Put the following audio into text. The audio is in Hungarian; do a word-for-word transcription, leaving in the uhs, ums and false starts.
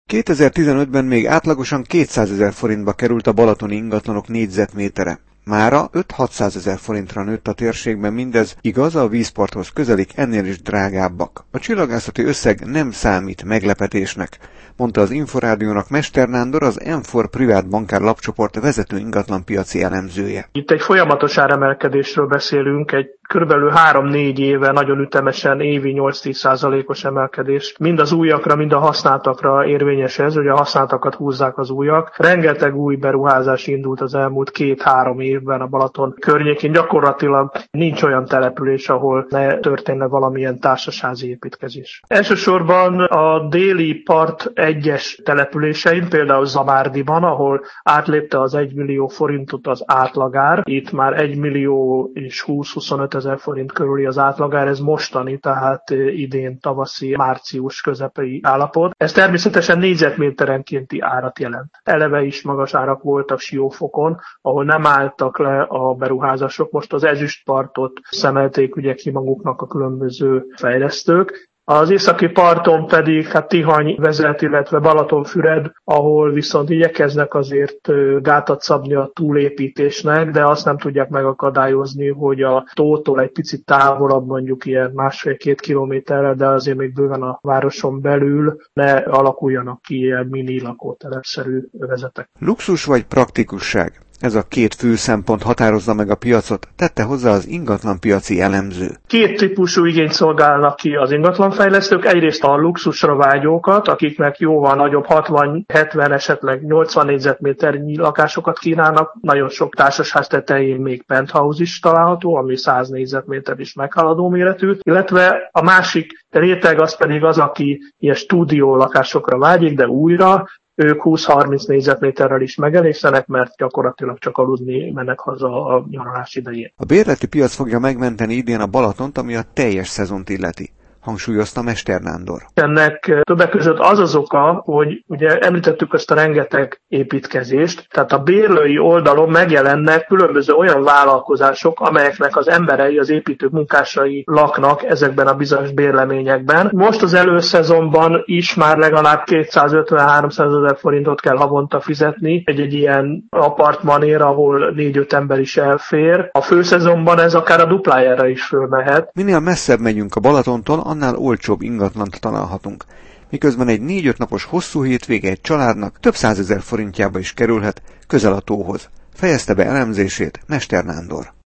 kétezer-tizenötben még átlagosan kétszázezer forintba került a balatoni ingatlanok négyzetmétere. Mára öt-hatszázezer forintra nőtt a térségben mindez, igaz, a vízparthoz közelik ennél is drágábbak. A csillagászati összeg nem számít meglepetésnek, mondta az Inforádiónak Mester Nándor, az em négy privát bankár lapcsoport vezető ingatlanpiaci elemzője. Itt egy folyamatos áremelkedésről beszélünk, egy körülbelül három-négy éve nagyon ütemesen évi nyolc-tíz százalékos emelkedés. Mind az újakra, mind a használtakra érvényes ez, hogy a használtakat húzzák az újak. Rengeteg új beruházás indult az elmúlt két-három évben a Balaton környékén. Gyakorlatilag nincs olyan település, ahol ne történne valamilyen társasházi építkezés. Elsősorban a déli part egyes településein, például Zamárdiban, ahol átlépte az egymillió forintot az átlagár. Itt már egymillió és húsz-huszonöt ezer forint körüli az átlagár, ez mostani, tehát idén tavaszi, március közepei állapot. Ez természetesen négyzetméterenkénti árat jelent. Eleve is magas árak voltak Siófokon, ahol nem álltak le a beruházások. Most az ezüstpartot szemelték ugye ki maguknak a különböző fejlesztők. Az északi parton pedig hát Tihany vezet, illetve Balatonfüred, ahol viszont igyekeznek azért gátat szabni a túlépítésnek, de azt nem tudják megakadályozni, hogy a tótól egy picit távolabb, mondjuk ilyen másfél-két kilométerre, de azért még bőven a városon belül ne alakuljanak ki ilyen mini lakótelepszerű övezetek. Luxus vagy praktikusság? Ez a két fő szempont határozza meg a piacot, tette hozzá az ingatlanpiaci elemző. Két típusú igényt szolgálnak ki az ingatlanfejlesztők. Egyrészt a luxusra vágyókat, akiknek jóval nagyobb hatvan-hetven, esetleg nyolcvan négyzetméternyi lakásokat kínálnak. Nagyon sok társasház tetején még penthouse is található, ami száz négyzetméter is meghaladó méretű. Illetve a másik réteg az pedig az, aki ilyen stúdió lakásokra vágyik, de újra. Ők húsz-harminc négyzetméterrel is megelégszenek, mert gyakorlatilag csak aludni mennek haza a nyaralás idején. A bérleti piac fogja megmenteni idén a Balatont, ami a teljes szezont illeti, hangsúlyozta Mester Nándor. Ennek többek között az az oka, hogy ugye említettük ezt a rengeteg építkezést, tehát a bérlői oldalon megjelennek különböző olyan vállalkozások, amelyeknek az emberei, az építők munkásai laknak ezekben a bizonyos bérleményekben. Most az előszezonban is már legalább kétszázötven-háromszázezer forintot kell havonta fizetni egy-egy ilyen apartmanért, ahol négy-öt ember is elfér. A főszezonban ez akár a duplájára is fölmehet. Minél messzebb megyünk a Balatontól, annál olcsóbb ingatlant találhatunk, miközben egy négy-öt napos hosszú hétvége egy családnak több százezer forintjába is kerülhet közel a tóhoz. Fejezte be elemzését Mester Nándor.